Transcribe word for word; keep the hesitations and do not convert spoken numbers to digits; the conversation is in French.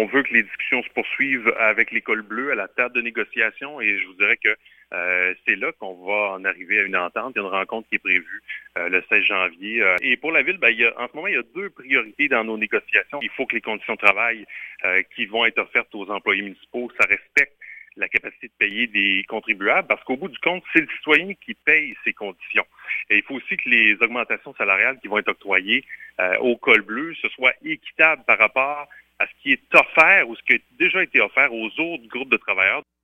on veut que les discussions se poursuivent avec l'École bleue à la table de négociation et je vous dirais que euh, c'est là qu'on va en arriver à une entente. Il y a une rencontre qui est prévue euh, le seize janvier. Euh, et pour la Ville, ben, il y a, en ce moment, il y a deux priorités dans nos négociations. Il faut que les conditions de travail euh, qui vont être offertes aux employés municipaux, ça respecte la capacité de payer des contribuables, parce qu'au bout du compte, c'est le citoyen qui paye ces conditions. Et il faut aussi que les augmentations salariales qui vont être octroyées euh, au col bleu, ce soit équitable par rapport à ce qui est offert ou ce qui a déjà été offert aux autres groupes de travailleurs.